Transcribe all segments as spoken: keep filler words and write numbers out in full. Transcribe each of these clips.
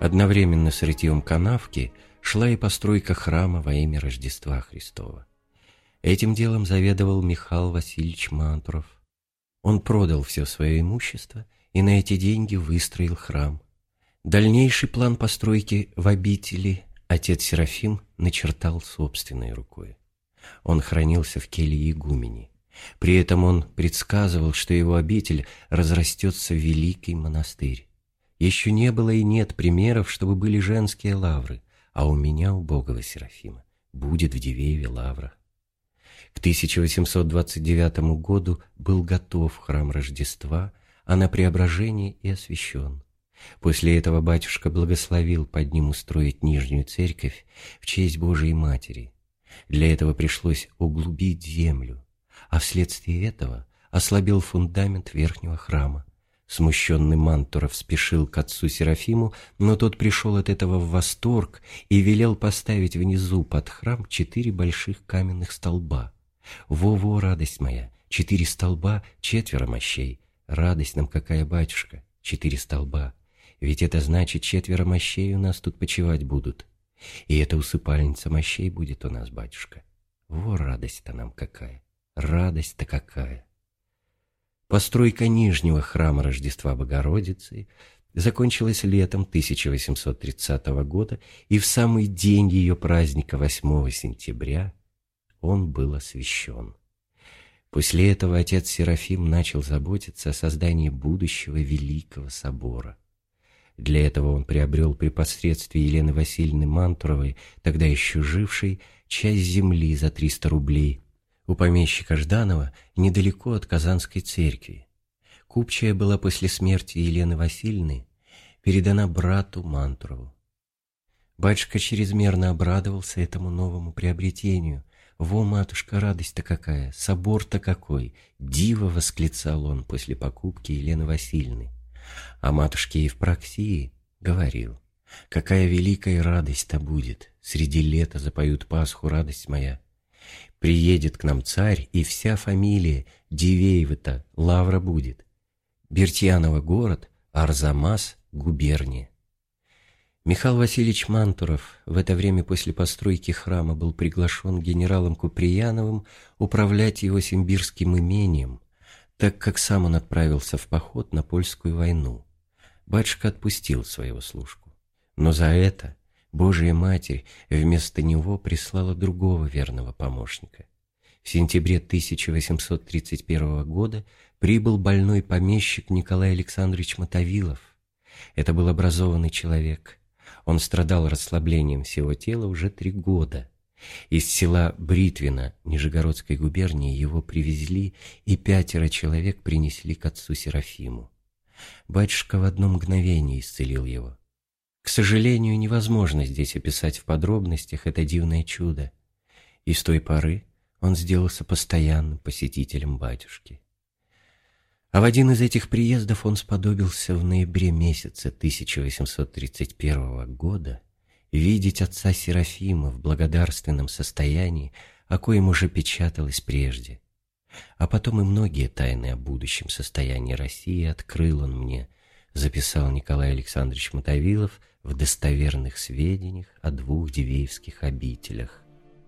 Одновременно с рытьем канавки шла и постройка храма во имя Рождества Христова. Этим делом заведовал Михаил Васильевич Мантуров. Он продал все свое имущество и на эти деньги выстроил храм. Дальнейший план постройки в обители отец Серафим начертал собственной рукой. Он хранился в келье игумени. При этом он предсказывал, что его обитель разрастется в великий монастырь. Еще не было и нет примеров, чтобы были женские лавры, а у меня, убогого Серафима, будет в Дивееве лавра. К тысяча восемьсот двадцать девятому году был готов храм Рождества, а на Преображении и освящен. После этого батюшка благословил под ним устроить нижнюю церковь в честь Божией Матери. Для этого пришлось углубить землю, а вследствие этого ослабел фундамент верхнего храма. Смущенный Мантуров спешил к отцу Серафиму, но тот пришел от этого в восторг и велел поставить внизу под храм четыре больших каменных столба. «Во-во, радость моя, четыре столба, четверо мощей. Радость нам какая, батюшка, четыре столба. Ведь это значит, четверо мощей у нас тут почивать будут. И эта усыпальница мощей будет у нас, батюшка. Во радость-то нам какая, радость-то какая!» Постройка нижнего храма Рождества Богородицы закончилась летом тысяча восемьсот тридцатого года, и в самый день ее праздника, восьмого сентября, он был освящен. После этого отец Серафим начал заботиться о создании будущего Великого собора. Для этого он приобрел при посредстве Елены Васильевны Мантуровой, тогда еще жившей, часть земли за триста рублей, у помещика Жданова недалеко от Казанской церкви. Купчая была после смерти Елены Васильевны передана брату Мантурову. Батюшка чрезмерно обрадовался этому новому приобретению. «Во, матушка, радость-то какая! Собор-то какой!» «Диво!» — восклицал он после покупки Елены Васильевны. А матушке Евпроксии говорил: «Какая великая радость-то будет! Среди лета запоют Пасху, радость моя! Приедет к нам царь, и вся фамилия Дивеева-то лавра будет. Бертьянова город, Арзамас губерния». Михаил Васильевич Мантуров в это время после постройки храма был приглашен генералом Куприяновым управлять его симбирским имением, так как сам он отправился в поход на польскую войну. Батюшка отпустил своего служку, но за это Божия Матерь вместо него прислала другого верного помощника. В сентябре тысяча восемьсот тридцать первого года прибыл больной помещик Николай Александрович Мотовилов. Это был образованный человек. Он страдал расслаблением всего тела уже три года. Из села Бритвино Нижегородской губернии его привезли, и пятеро человек принесли к отцу Серафиму. Батюшка в одно мгновение исцелил его. К сожалению, невозможно здесь описать в подробностях это дивное чудо, и с той поры он сделался постоянным посетителем батюшки. А в один из этих приездов он сподобился в ноябре месяце тысяча восемьсот тридцать первого года видеть отца Серафима в благодарственном состоянии, о коем уже печаталось прежде. А потом и многие тайны о будущем состоянии России открыл он мне, записал Николай Александрович Мотовилов в достоверных сведениях о двух дивеевских обителях.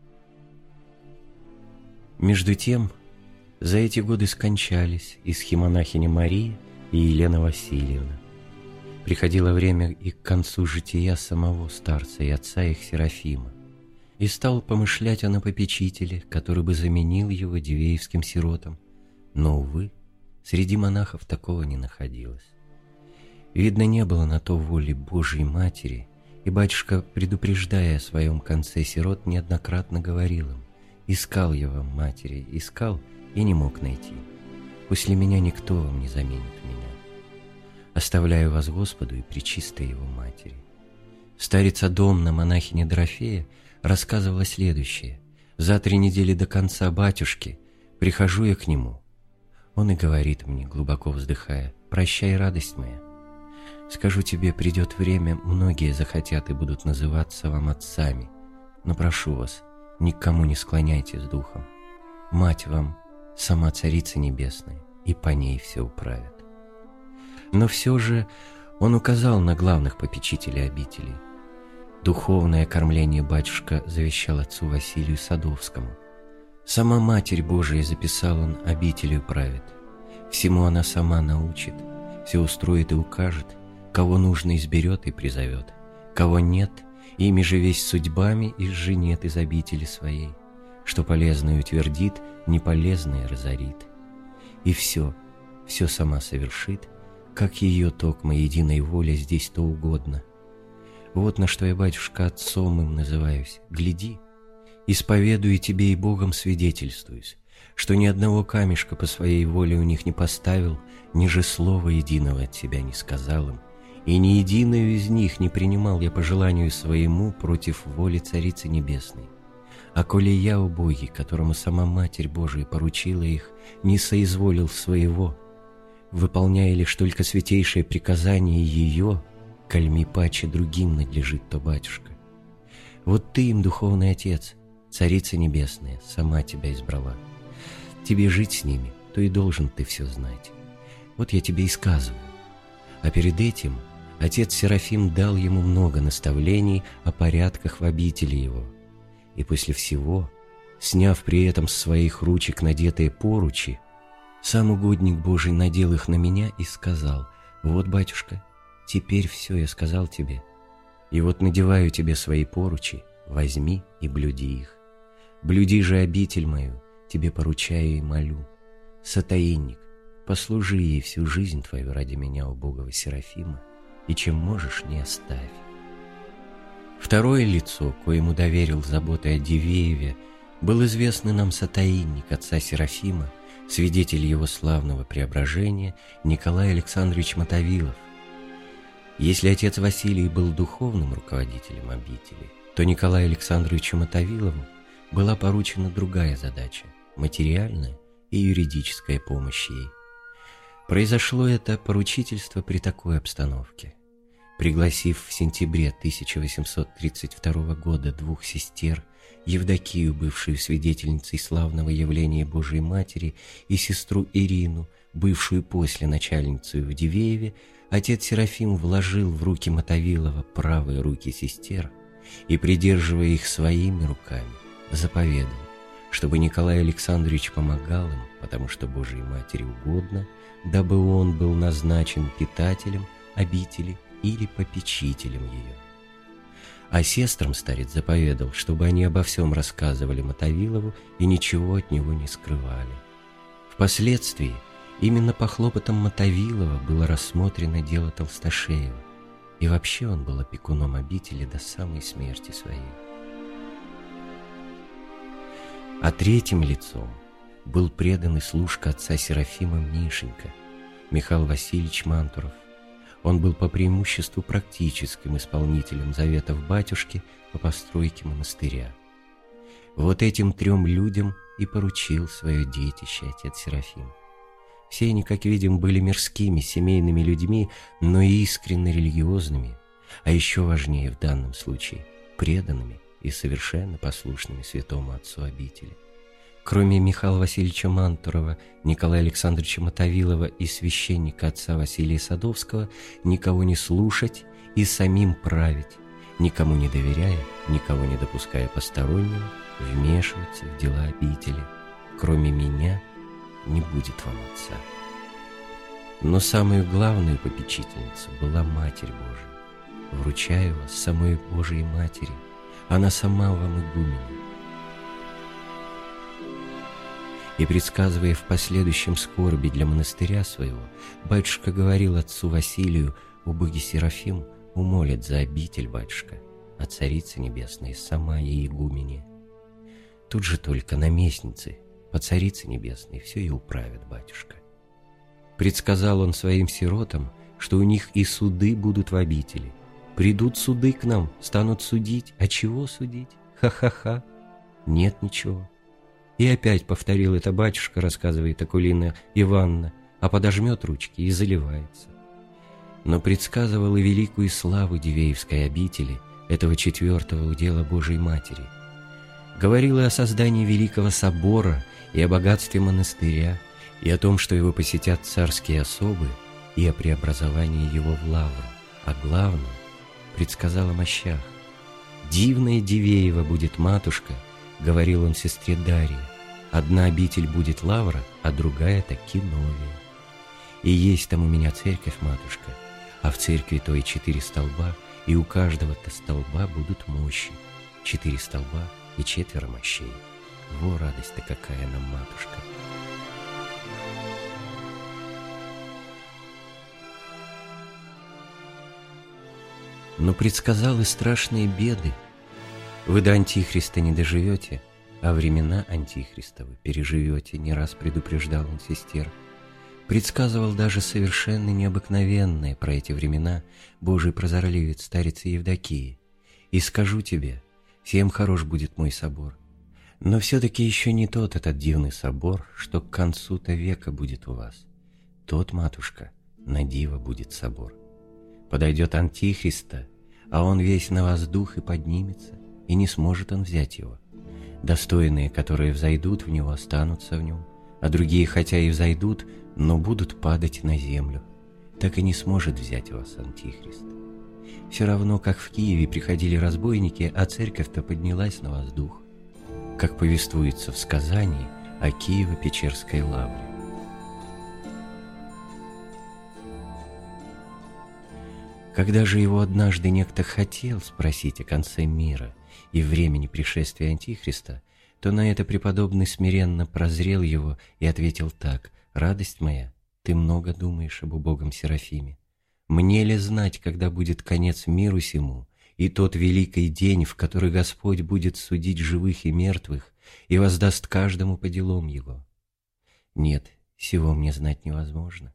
Между тем, за эти годы скончались и схимонахиня Мария, и Елена Васильевна. Приходило время и к концу жития самого старца и отца их Серафима, и стал помышлять он о попечителе, который бы заменил его дивеевским сиротам, но, увы, среди монахов такого не находилось. Видно, не было на то воли Божьей Матери, и батюшка, предупреждая о своем конце сирот, неоднократно говорил им: «Искал я вам матери, искал и не мог найти. После меня никто вам не заменит меня. Оставляю вас Господу и пречистой его матери». Старица Домна, монахиня Дорофея, рассказывала следующее: «За три недели до конца батюшки прихожу я к нему. Он и говорит мне, глубоко вздыхая: «Прощай, радость моя. Скажу тебе, придет время, многие захотят и будут называться вам отцами, но прошу вас, никому не склоняйтесь духом. Мать вам сама Царица Небесная, и по ней все управит». Но все же Он указал на главных попечителей обители. Духовное кормление батюшка завещал отцу Василию Садовскому. Сама Матерь Божия, записал он, обителью правит. Всему она сама научит, все устроит и укажет, кого нужно изберет и призовет, кого нет, ими же весь судьбами изженет из обители своей, что полезное утвердит, неполезное разорит. И все, все сама совершит, как ее токмо единой воле здесь то угодно. Вот на что я, батюшка, отцом им называюсь. Гляди, исповедую тебе и Богом свидетельствуюсь, что ни одного камешка по своей воле у них не поставил, ни же слова единого от тебя не сказал им, и ни единую из них не принимал я по желанию своему против воли Царицы Небесной. А коли я, убогий, которому сама Матерь Божия поручила их, не соизволил своего, выполняя лишь только святейшее приказание ее, кальми паче другим надлежит то, батюшка. Вот ты им, духовный отец, Царица Небесная, сама тебя избрала. Тебе жить с ними, то и должен ты все знать. Вот я тебе и сказываю. А перед этим отец Серафим дал ему много наставлений о порядках в обители его. И после всего, сняв при этом с своих ручек надетые поручи, сам угодник Божий надел их на меня и сказал: «Вот, батюшка, теперь все я сказал тебе, и вот надеваю тебе свои поручи, возьми и блюди их. Блюди же обитель мою, тебе поручаю и молю. Сотаинник, послужи ей всю жизнь твою ради меня, убогого Серафима, и чем можешь, не оставь». Второе лицо, коему доверил заботы о Дивееве, был известный нам сотаинник отца Серафима, свидетель его славного преображения Николай Александрович Мотовилов. Если отец Василий был духовным руководителем обители, то Николаю Александровичу Мотовилову была поручена другая задача – материальная и юридическая помощь ей. Произошло это поручительство при такой обстановке. Пригласив в сентябре тысяча восемьсот тридцать второго года двух сестер, Евдокию, бывшую свидетельницей славного явления Божией Матери, и сестру Ирину, бывшую после начальницу в Дивееве, отец Серафим вложил в руки Мотовилова правые руки сестер и, придерживая их своими руками, заповедал, чтобы Николай Александрович помогал им, потому что Божией Матери угодно, дабы он был назначен питателем обители или попечителем ее. А сестрам старец заповедал, чтобы они обо всем рассказывали Мотовилову и ничего от него не скрывали. Впоследствии именно по хлопотам Мотовилова было рассмотрено дело Толстошеева, и вообще он был опекуном обители до самой смерти своей. А третьим лицом был преданный служка отца Серафима Мишенька, Михаил Васильевич Мантуров. Он был по преимуществу практическим исполнителем заветов батюшки по постройке монастыря. Вот этим трем людям и поручил свое детище отец Серафим. Все они, как видим, были мирскими, семейными людьми, но искренне религиозными, а еще важнее в данном случае – преданными и совершенно послушными святому отцу обители. Кроме Михаила Васильевича Мантурова, Николая Александровича Мотовилова и священника отца Василия Садовского, никого не слушать и самим править, никому не доверяя, никого не допуская постороннего, вмешиваться в дела обители. Кроме меня не будет вам отца. Но самую главную попечительницу была Матерь Божия. Вручаю вас самой Божией Матери, она сама вам игуменя. И, предсказывая в последующем скорби для монастыря своего, батюшка говорил отцу Василию: «Убогий Серафим умолит за обитель, батюшка, а Царица Небесная сама ей игуменя». Тут же только наместницы по Царице Небесной все и управят, батюшка. Предсказал он своим сиротам, что у них и суды будут в обители. Придут суды к нам, станут судить. А чего судить? Ха-ха-ха. Нет ничего. И опять повторил это батюшка, рассказывает Акулина Ивановна, а подожмет ручки и заливается. Но предсказывал и великую славу Дивеевской обители, этого четвертого удела Божией Матери. Говорил и о создании великого собора, и о богатстве монастыря, и о том, что его посетят царские особы, и о преобразовании его в лавру. а главное, предсказал о мощах. «Дивная Дивеева будет матушка», — говорил он сестре Дарье. «Одна обитель будет лавра, а другая таки новая. И есть там у меня церковь, матушка, а в церкви той четыре столба, и у каждого-то столба будут мощи. Четыре столба и четверо мощей. Во радость-то какая нам, матушка!» Но предсказал и страшные беды. Вы до Антихриста не доживете, а времена Антихристовы переживете, не раз предупреждал он сестер. Предсказывал даже совершенно необыкновенное про эти времена Божий прозорливец старицы Евдокии. «И скажу тебе, всем хорош будет мой собор. Но все-таки еще не тот этот дивный собор, что к концу-то века будет у вас. Тот, матушка, на диво будет собор. Подойдет Антихриста, а он весь на воздух и поднимется, и не сможет он взять его. Достойные, которые взойдут в него, останутся в нем, а другие, хотя и взойдут, но будут падать на землю. Так и не сможет взять вас Антихрист. Все равно, как в Киеве приходили разбойники, а церковь-то поднялась на воздух, как повествуется в сказании о Киево-Печерской лавре. Когда же его однажды некто хотел спросить о конце мира и времени пришествия Антихриста, то на это преподобный смиренно прозрел его и ответил так: «Радость моя, ты много думаешь об убогом Серафиме. Мне ли знать, когда будет конец миру сему, и тот великий день, в который Господь будет судить живых и мертвых и воздаст каждому по делам его? Нет, сего мне знать невозможно».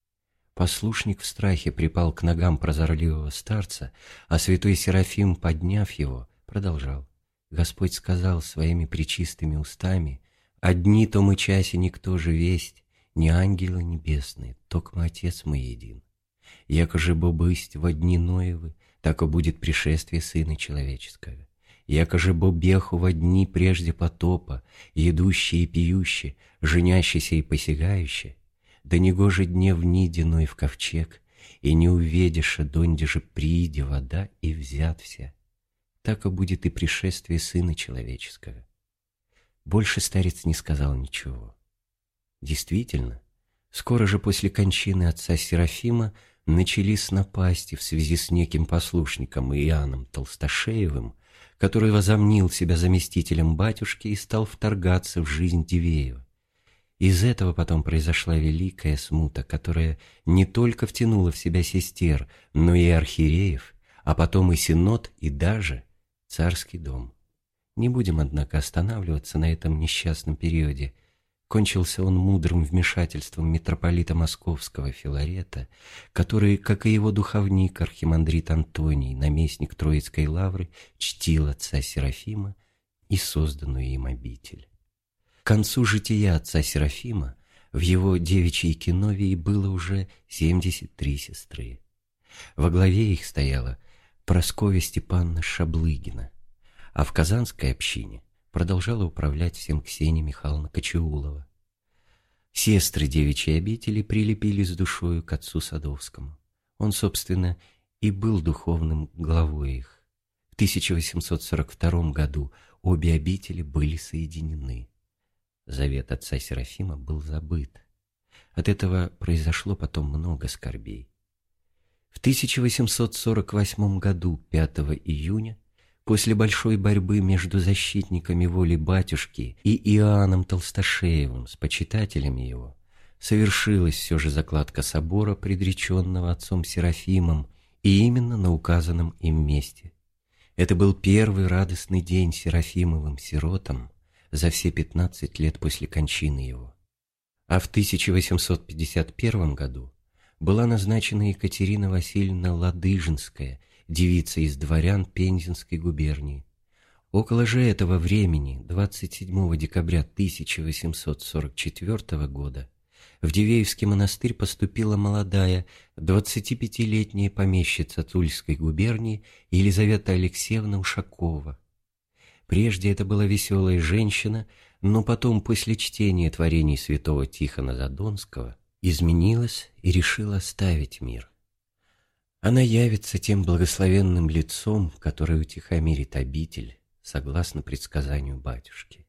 Послушник в страхе припал к ногам прозорливого старца, а святой Серафим, подняв его, продолжал: «Господь сказал своими пречистыми устами: одни то мы часе никто же весть, ни ангелы небесные, токмо Отец мой един. Яко же бо бысть во дни Ноевы, тако будет пришествие Сына Человеческого. Яко же бо беху во дни прежде потопа, едущие и пьющие, женящиеся и посягающие, да негоже дне в нидиной в ковчег, и не увидиша, донде же прииде вода и взят вся. Так и будет и пришествие Сына Человеческого». Больше старец не сказал ничего. Действительно, скоро же после кончины отца Серафима начались напасти в связи с неким послушником Иоанном Толстошеевым, который возомнил себя заместителем батюшки и стал вторгаться в жизнь Дивеева. Из этого потом произошла великая смута, которая не только втянула в себя сестер, но и архиереев, а потом и синод, и даже царский дом. Не будем, однако, останавливаться на этом несчастном периоде. Кончился он мудрым вмешательством митрополита Московского Филарета, который, как и его духовник архимандрит Антоний, наместник Троицкой лавры, чтил отца Серафима и созданную им обитель. К концу жития отца Серафима в его девичьей киновии было уже семьдесят три сестры. Во главе их стояла Прасковья Степановна Шаблыгина, а в Казанской общине продолжала управлять всем Ксения Михайловна Кочеулова. Сестры девичьей обители прилепились душою к отцу Садовскому. Он, собственно, и был духовным главой их. В тысяча восемьсот сорок втором году обе обители были соединены. Завет отца Серафима был забыт. От этого произошло потом много скорбей. В тысяча восемьсот сорок восьмом году, пятого июня, после большой борьбы между защитниками воли батюшки и Иоанном Толстошеевым с почитателями его, совершилась все же закладка собора, предреченного отцом Серафимом, и именно на указанном им месте. Это был первый радостный день Серафимовым сиротам за все пятнадцать лет после кончины его. А в тысяча восемьсот пятьдесят первом году была назначена Екатерина Васильевна Ладыжинская, девица из дворян Пензенской губернии. Около же этого времени, двадцать седьмого декабря тысяча восемьсот сорок четвёртого года, в Дивеевский монастырь поступила молодая, двадцатипятилетняя помещица Тульской губернии Елизавета Алексеевна Ушакова. Прежде это была веселая женщина, но потом, после чтения творений святого Тихона Задонского, изменилась и решила оставить мир. Она явится тем благословенным лицом, которое утихомирит обитель, согласно предсказанию батюшки.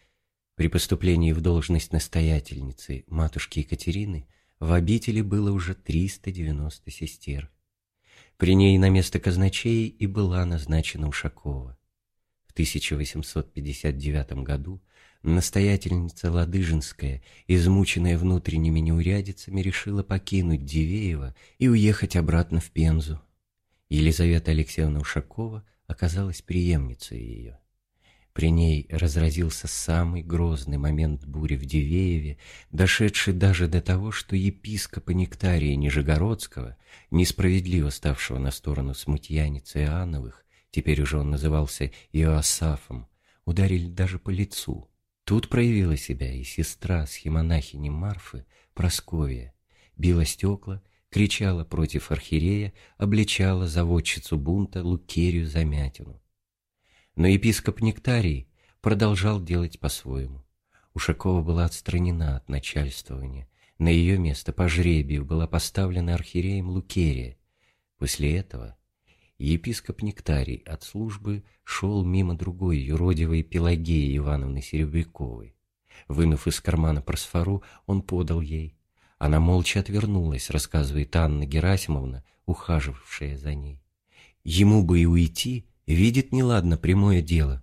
При поступлении в должность настоятельницы матушки Екатерины в обители было уже триста девяносто сестер. При ней на место казначея и была назначена Ушакова. В тысяча восемьсот пятьдесят девятом году настоятельница Ладыжинская, измученная внутренними неурядицами, решила покинуть Дивеево и уехать обратно в Пензу. Елизавета Алексеевна Ушакова оказалась преемницей ее. При ней разразился самый грозный момент бури в Дивееве, дошедший даже до того, что епископа Нектария Нижегородского, несправедливо ставшего на сторону смутьяницы Иоанновых, теперь уже он назывался Иоасафом, ударили даже по лицу. Тут проявила себя и сестра схимонахини Марфы Прасковья, била стекла, кричала против архиерея, обличала заводчицу бунта Лукерию Замятину. Но епископ Нектарий продолжал делать по-своему. Ушакова была отстранена от начальствования. На ее место по жребию была поставлена архиереем Лукерия. После этого епископ Нектарий от службы шел мимо другой юродивой Пелагеи Ивановны Серебряковой. Вынув из кармана просфору, он подал ей. Она молча отвернулась, рассказывает Анна Герасимовна, ухаживавшая за ней. Ему бы и уйти, видит неладно прямое дело.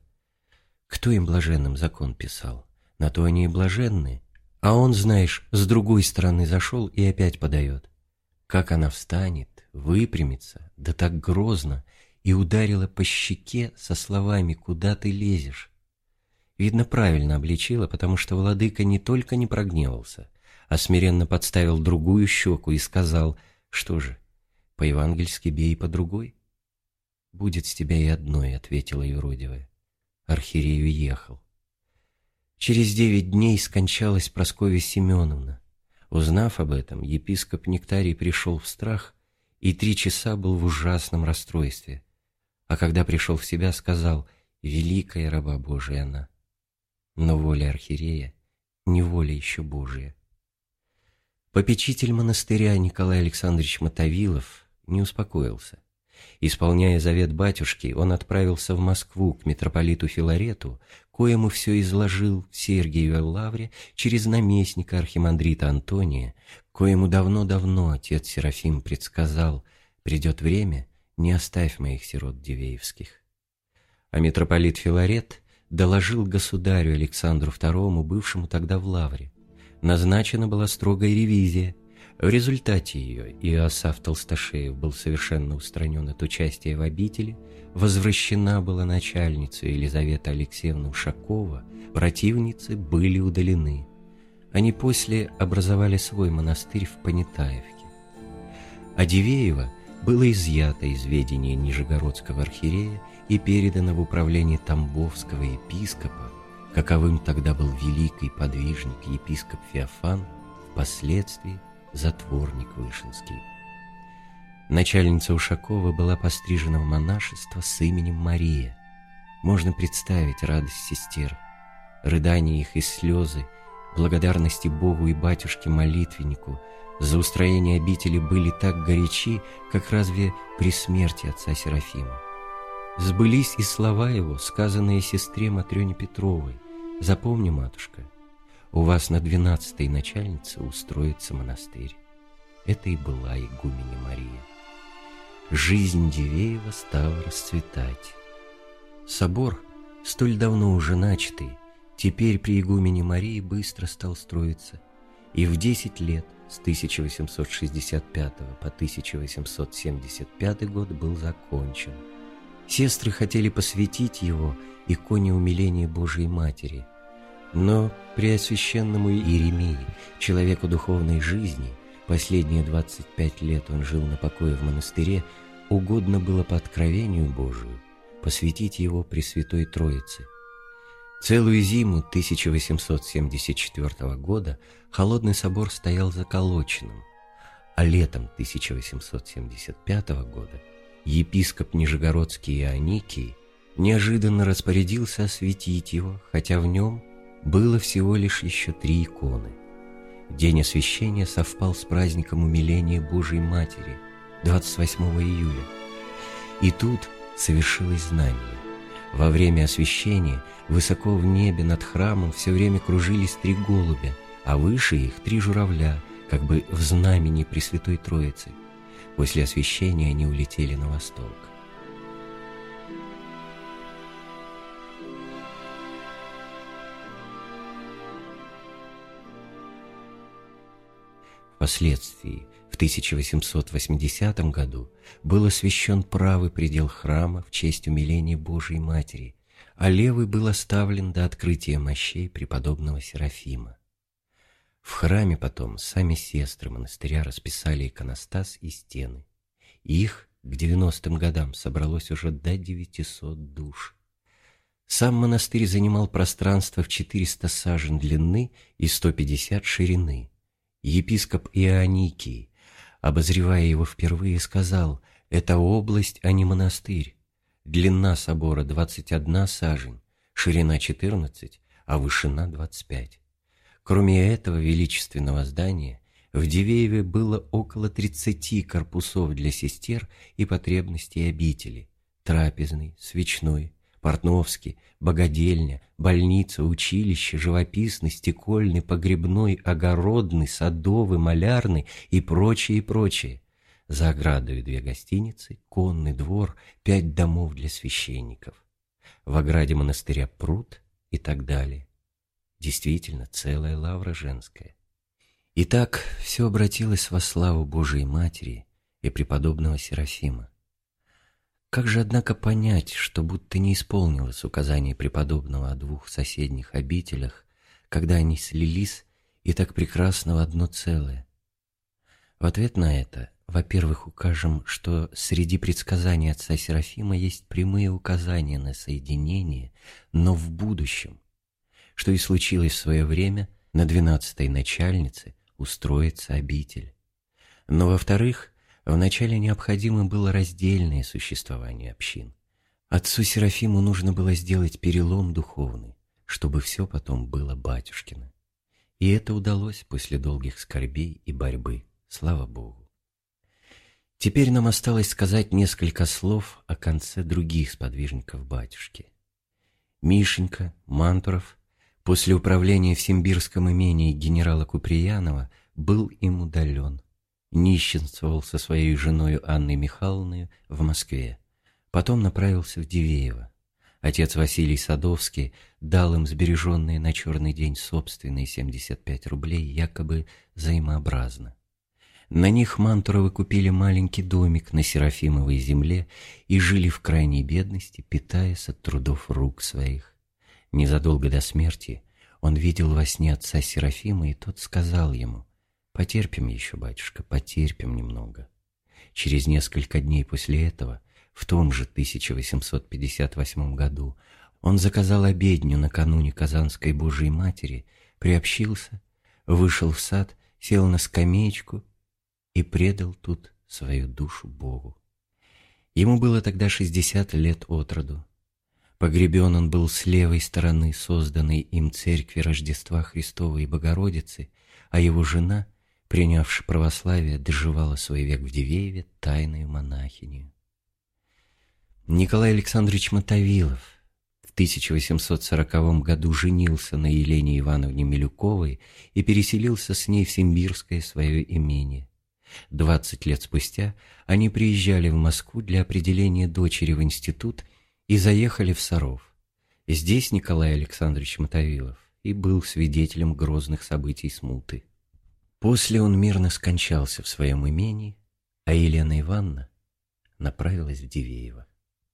Кто им блаженным закон писал? На то они и блаженные. А он, знаешь, с другой стороны зашел и опять подает. Как она встанет, выпрямится, да так грозно, и ударила по щеке со словами «Куда ты лезешь?». Видно, правильно обличила, потому что владыка не только не прогневался, а смиренно подставил другую щеку и сказал: «Что же, по-евангельски бей по другой?» «Будет с тебя и одной», — ответила юродивая. Архиерей уехал. Через девять дней скончалась Прасковья Семеновна. Узнав об этом, епископ Нектарий пришел в страх и три часа был в ужасном расстройстве. А когда пришел в себя, сказал: «Великая раба Божия она». Но воля архиерея не воля еще Божия. Попечитель монастыря Николай Александрович Мотовилов не успокоился. Исполняя завет батюшки, он отправился в Москву к митрополиту Филарету, коему все изложил в Сергиевой лавре через наместника архимандрита Антония, коему давно-давно отец Серафим предсказал: «Придет время, не оставь моих сирот дивеевских». А митрополит Филарет доложил государю Александру второму, бывшему тогда в лавре. Назначена была строгая ревизия. В результате ее Иоасаф Толстошеев был совершенно устранен от участия в обители, возвращена была начальница Елизавета Алексеевна Ушакова, противницы были удалены. Они после образовали свой монастырь в Понятаевке. А Дивеево было изъято из ведения Нижегородского архиерея и передано в управление Тамбовского епископа, каковым тогда был великий подвижник епископ Феофан, впоследствии затворник Вышинский. Начальница Ушакова была пострижена в монашество с именем Мария. Можно представить радость сестер, рыдания их и слезы, благодарности Богу и батюшке-молитвеннику за устроение обители были так горячи, как разве при смерти отца Серафима. Сбылись и слова его, сказанные сестре Матрёне Петровой: «Запомни, матушка, у вас на двенадцатой начальнице устроится монастырь». Это и была игуменя Мария. Жизнь Дивеева стала расцветать. Собор, столь давно уже начатый, теперь при игумене Марии быстро стал строиться, и в десять лет, с тысяча восемьсот шестьдесят пятого по тысяча восемьсот семьдесят пятый год, был закончен. Сестры хотели посвятить его иконе умиления Божией Матери, но Преосвященному Иеремии, человеку духовной жизни, последние двадцать пять лет он жил на покое в монастыре, угодно было по откровению Божию посвятить его Пресвятой Троице. Целую зиму тысяча восемьсот семьдесят четвёртого года холодный собор стоял заколоченным, а летом тысяча восемьсот семьдесят пятого года епископ Нижегородский Ионикий неожиданно распорядился осветить его, хотя в нем было всего лишь еще три иконы. День освящения совпал с праздником умиления Божией Матери. двадцать восьмого июля. И тут совершилось знамение. Во время освящения высоко в небе над храмом все время кружились три голубя, а выше их три журавля, как бы в знамени Пресвятой Троицы. После освящения они улетели на восток. Впоследствии, в тысяча восемьсот восьмидесятом году, был освящен правый предел храма в честь умиления Божией Матери, а левый был оставлен до открытия мощей преподобного Серафима. В храме потом сами сестры монастыря расписали иконостас и стены. Их к девяностым годам собралось уже до девятисот душ. Сам монастырь занимал пространство в четыреста сажен длины и сто пятьдесят ширины. Епископ Ионикий, обозревая его впервые, сказал: «Это область, а не монастырь. Длина собора двадцать одна сажень, ширина четырнадцать, а вышина двадцать пять». Кроме этого величественного здания, в Дивееве было около тридцати корпусов для сестер и потребностей обители: трапезный, свечной, портновский, богадельня, больница, училище, живописный, стекольный, погребной, огородный, садовый, малярный и прочее, и прочее. За оградой две гостиницы, конный двор, пять домов для священников. В ограде монастыря пруд и так далее. Действительно, целая лавра женская. Итак, все обратилось во славу Божией Матери и преподобного Серафима. Как же, однако, понять, что будто не исполнилось указание преподобного о двух соседних обителях, когда они слились и так прекрасно в одно целое? В ответ на это, во-первых, укажем, что среди предсказаний отца Серафима есть прямые указания на соединение, но в будущем, что и случилось в свое время на двенадцатой начальнице устроится обитель. Но, во-вторых, вначале необходимо было раздельное существование общин. Отцу Серафиму нужно было сделать перелом духовный, чтобы все потом было батюшкино. И это удалось после долгих скорбей и борьбы, слава Богу. Теперь нам осталось сказать несколько слов о конце других сподвижников батюшки. Мишенька Мантуров после управления в симбирском имении генерала Куприянова был им удален. Нищенствовал со своей женой Анной Михайловной в Москве. Потом направился в Дивеево. Отец Василий Садовский дал им сбереженные на черный день собственные семьдесят пять рублей, якобы взаимообразно. На них Мантуровы купили маленький домик на Серафимовой земле и жили в крайней бедности, питаясь от трудов рук своих. Незадолго до смерти он видел во сне отца Серафима, и тот сказал ему: «Потерпим еще, батюшка, потерпим немного». Через несколько дней после этого, в том же тысяча восемьсот пятьдесят восьмом году, он заказал обедню накануне Казанской Божией Матери, приобщился, вышел в сад, сел на скамеечку и предал тут свою душу Богу. Ему было тогда шестьдесят лет от роду. Погребен он был с левой стороны созданной им церкви Рождества Христова и Богородицы, а его жена, принявши православие, доживала свой век в Дивееве тайною монахинью. Николай Александрович Мотовилов в тысяча восемьсот сороковом году женился на Елене Ивановне Милюковой и переселился с ней в симбирское свое имение. Двадцать лет спустя они приезжали в Москву для определения дочери в институт и заехали в Саров. Здесь Николай Александрович Мотовилов и был свидетелем грозных событий смуты. После он мирно скончался в своем имении, а Елена Ивановна направилась в Дивеево.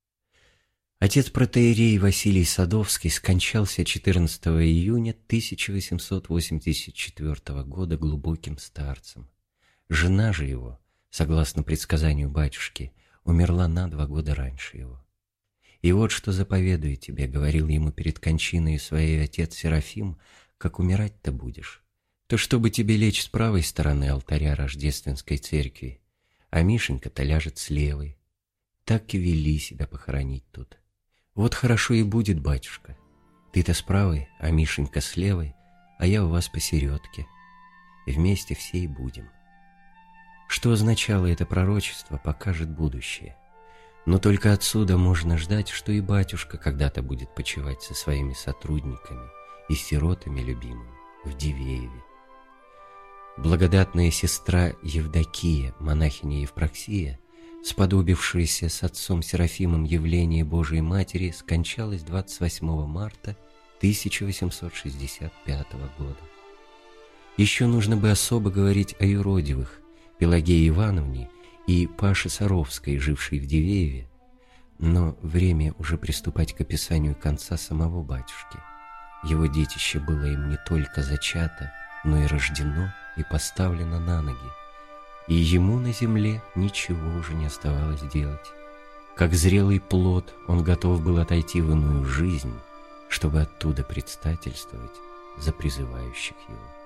Отец протоиерей Василий Садовский скончался четырнадцатого июня тысяча восемьсот восемьдесят четвёртого года глубоким старцем. Жена же его, согласно предсказанию батюшки, умерла на два года раньше его. «И вот что заповедую тебе», — говорил ему перед кончиной своей отец Серафим, — «как умирать-то будешь, то чтобы тебе лечь с правой стороны алтаря Рождественской церкви, а Мишенька-то ляжет с левой. Так и вели себя похоронить тут. Вот хорошо и будет, батюшка. Ты-то с правой, а Мишенька с левой, а я у вас посередке. Вместе все и будем». Что означало это пророчество, покажет будущее. Но только отсюда можно ждать, что и батюшка когда-то будет почивать со своими сотрудниками и сиротами любимыми в Дивееве. Благодатная сестра Евдокия, монахиня Евпроксия, сподобившаяся с отцом Серафимом явление Божией Матери, скончалась двадцать восьмого марта тысяча восемьсот шестьдесят пятого года. Еще нужно бы особо говорить о юродивых, Пелагее Ивановне и Паше Саровской, жившей в Дивееве, но время уже приступать к описанию конца самого батюшки. Его детище было им не только зачато, но и рождено и поставлено на ноги, и ему на земле ничего уже не оставалось делать. Как зрелый плод он готов был отойти в иную жизнь, чтобы оттуда предстательствовать за призывающих его.